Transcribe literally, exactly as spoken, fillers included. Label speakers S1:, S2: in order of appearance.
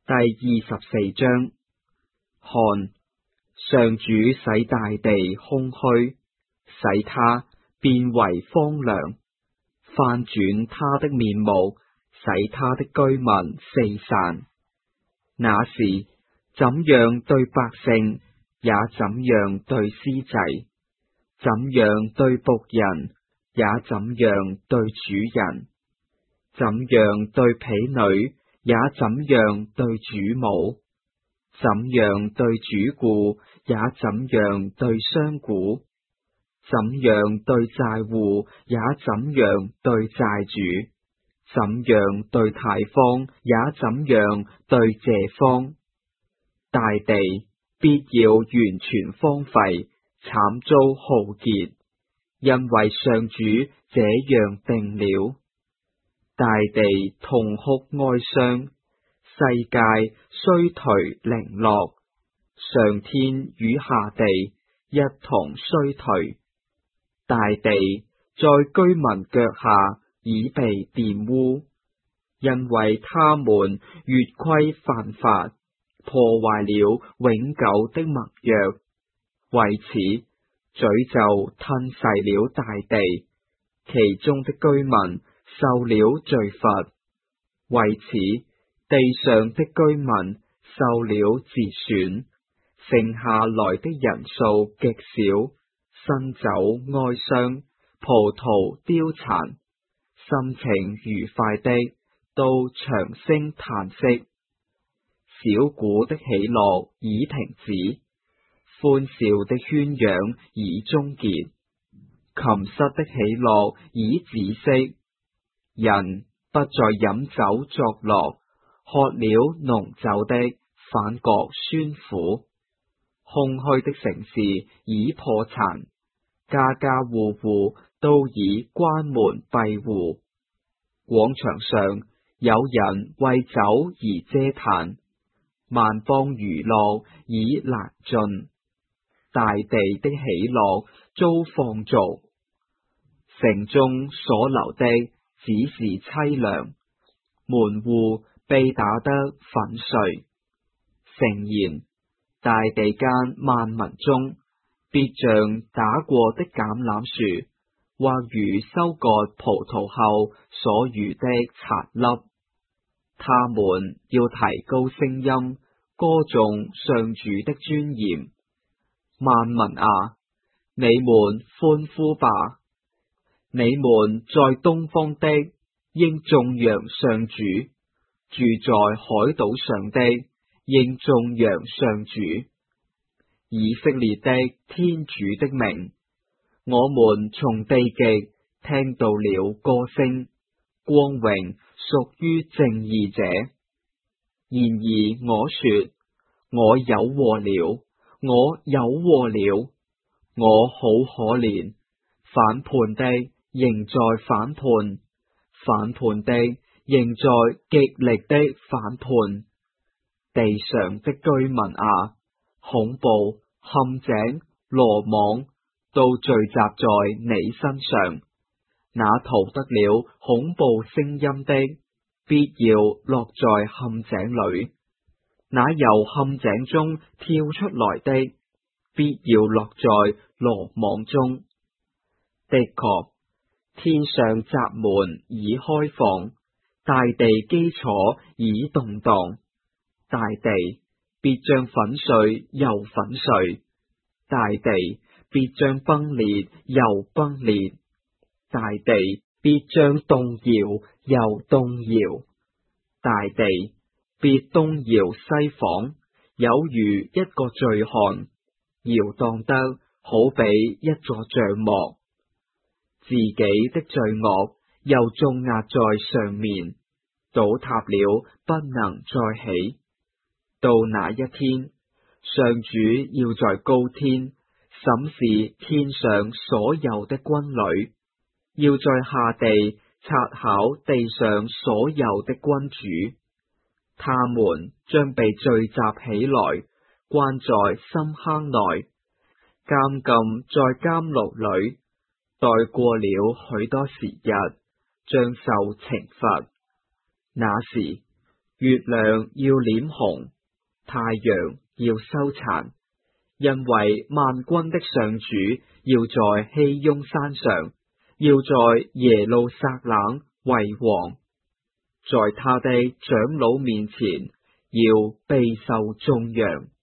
S1: 第二十四章，看，上主使大地空虛，使它變為荒涼，翻轉他的面目，使他的居民四散。那時，怎樣對百姓，也怎樣對司祭；怎樣對僕人，也怎樣對主人；怎樣對婢女，也怎樣對主母；怎樣對主雇，也怎樣對商賈；怎樣對債戶，也怎樣對債主；怎樣對太荒，也怎樣對謝荒。大地必要完全荒廢，慘遭浩劫，因為上主這樣定了。大地痛哭哀傷，世界衰頹零落，上天與下地一同衰頹。大地在居民腳下已被玷污，因為他們越規犯法，破壞了永久的盟約，為此詛咒吞噬了大地，其中的居民受了罪罰，為此地上的居民受了折損，剩下來的人數極少，新酒哀傷，葡萄凋殘，心情愉快的都長聲嘆息。小鼓的喜樂已停止，歡笑的喧嚷已終結，琴瑟的喜樂已止息。人不再飲酒作樂，喝了濃酒的反覺酸苦。空虛的城市已破產，家家戶戶都已關門閉戶。廣場上有人為酒而嗟嘆，萬邦娛樂已難盡，大地的喜樂遭放逐，城中所留的只是淒涼，門戶被打得粉碎。誠然，大地間萬民中，必像打過的橄欖樹，或如收割葡萄後所餘的殘粒。他們要提高聲音，歌頌上主的尊嚴。萬民啊，你們歡呼吧！你們在東方的，應頌揚上主；住在海島上的，應頌揚上主。以色列的天主的名，我們從地極聽到了歌聲，光榮屬於正義者。然而我說，我有禍了，我有禍了，我好可憐！反叛的仍在反叛，反叛的仍在極力的反叛。地上的居民啊，恐怖、陷阱、羅網都聚集在你身上。那逃得了恐怖聲音的，必要落在陷阱裏；那由陷阱中跳出來的，必要落在羅網中。的確，天上閘門已開放，大地基礎已動盪，大地必將粉碎又粉碎，大地必將崩裂又崩裂，大地必將動搖又動搖，大地必東搖西晃，有如一個醉漢，搖蕩得好比一座帳幕。自己的罪惡又重壓在上面，倒塌了不能再起。到那一天，上主要在高天審視天上所有的軍旅，要在下地察考地上所有的君主。他們將被聚集起來，關在深坑內，監禁在監牢裏，待過了許多時日，將受懲罰。那時， 月亮要臉紅，太陽要收殘，因為萬軍的上主要在熙雍山上，要在耶路撒冷為王，在他的長老面前要備受頌揚。